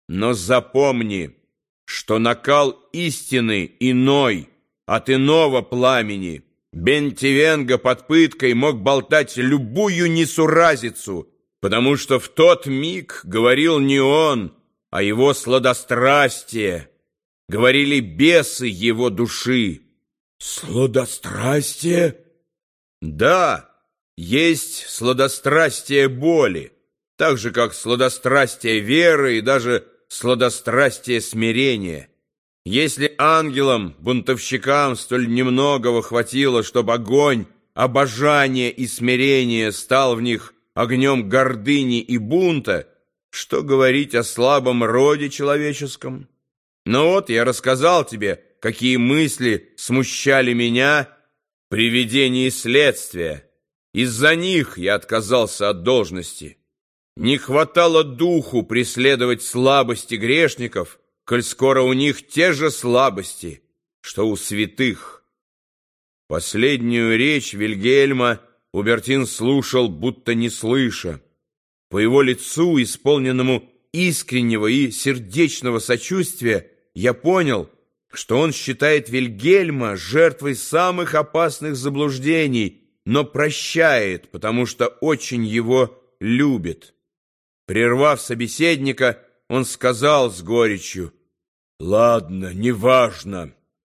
Но запомни, что накал истины иной, от иного пламени. Бентивенго под пыткой мог болтать любую несуразицу, потому что в тот миг говорил не он, а его сладострастие. Говорили бесы его души. Сладострастие? Да, есть сладострастие боли, так же, как сладострастие веры и даже сладострастие смирения. Если ангелам-бунтовщикам столь немногого хватило, чтобы огонь обожания и смирения стал в них огнем гордыни и бунта, что говорить о слабом роде человеческом? Но вот я рассказал тебе, какие мысли смущали меня при ведении следствия. Из-за них я отказался от должности. Не хватало духу преследовать слабости грешников, коль скоро у них те же слабости, что у святых. Последнюю речь Вильгельма Убертин слушал, будто не слыша. По его лицу, исполненному искреннего и сердечного сочувствия, я понял, что он считает Вильгельма жертвой самых опасных заблуждений, но прощает, потому что очень его любит. Прервав собеседника, он сказал с горечью: «Ладно, неважно.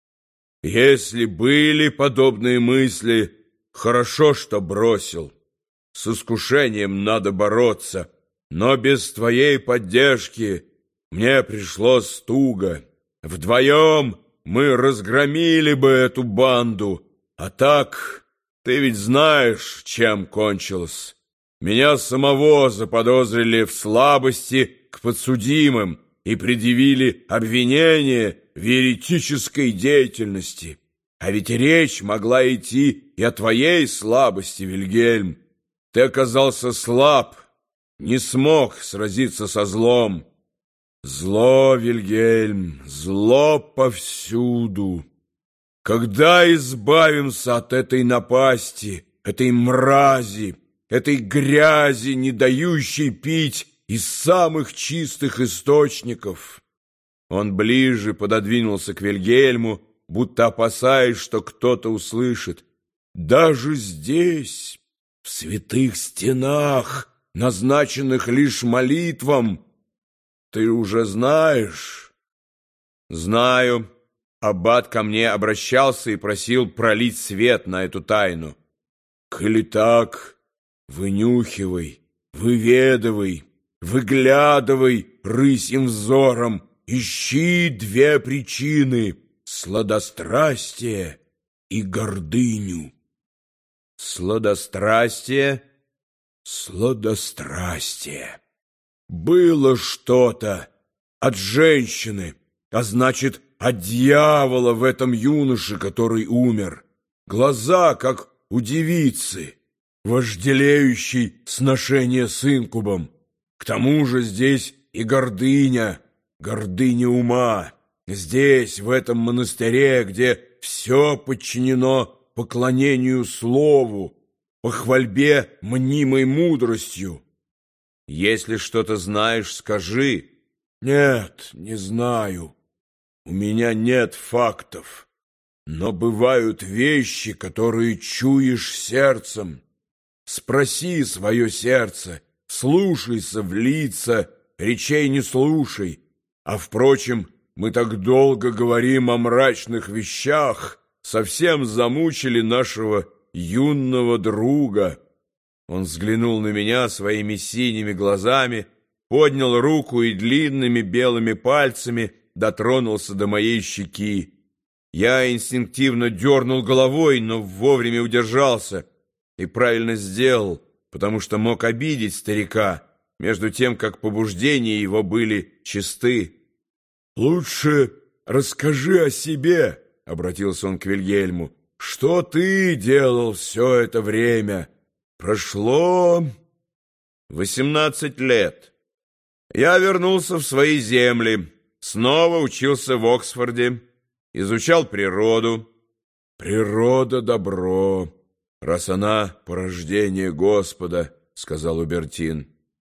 Если были подобные мысли, хорошо, что бросил. С искушением надо бороться, но без твоей поддержки мне пришлось туго. Вдвоем мы разгромили бы эту банду, а так ты ведь знаешь, чем кончилось. Меня самого заподозрили в слабости к подсудимым и предъявили обвинение в еретической деятельности. А ведь речь могла идти и о твоей слабости, Вильгельм. Ты оказался слаб, не смог сразиться со злом. Зло, Вильгельм, зло повсюду. Когда избавимся от этой напасти, этой мрази, этой грязи, не дающей пить из самых чистых источников?» Он ближе пододвинулся к Вильгельму, будто опасаясь, что кто-то услышит. «Даже здесь, в святых стенах, назначенных лишь молитвам, ты уже знаешь?» «Знаю. Аббат ко мне обращался и просил пролить свет на эту тайну». «Коли так, вынюхивай, выведывай, выглядывай рысьим взором, ищи две причины — сладострастие и гордыню». «Сладострастие?» «Сладострастие. Было что-то от женщины, а значит, от дьявола в этом юноше, который умер. Глаза, как у девицы, вожделеющей сношение с инкубом. К тому же здесь и гордыня, гордыня ума. Здесь, в этом монастыре, где все подчинено поклонению слову, похвальбе мнимой мудростью. Если что-то знаешь, скажи». «Нет, не знаю. У меня нет фактов. Но бывают вещи, которые чуешь сердцем. Спроси свое сердце, слушайся в лица, речей не слушай. А, впрочем, мы так долго говорим о мрачных вещах, совсем замучили нашего юного друга». Он взглянул на меня своими синими глазами, поднял руку и длинными белыми пальцами дотронулся до моей щеки. Я инстинктивно дернул головой, но вовремя удержался и правильно сделал, потому что мог обидеть старика, между тем, как побуждения его были чисты. «Лучше расскажи о себе», — обратился он к Вильгельму. «Что ты делал все это время? Прошло 18 лет. Я вернулся в свои земли, снова учился в Оксфорде, изучал природу». «Природа — добро, раз она порождение Господа», — сказал Убертин.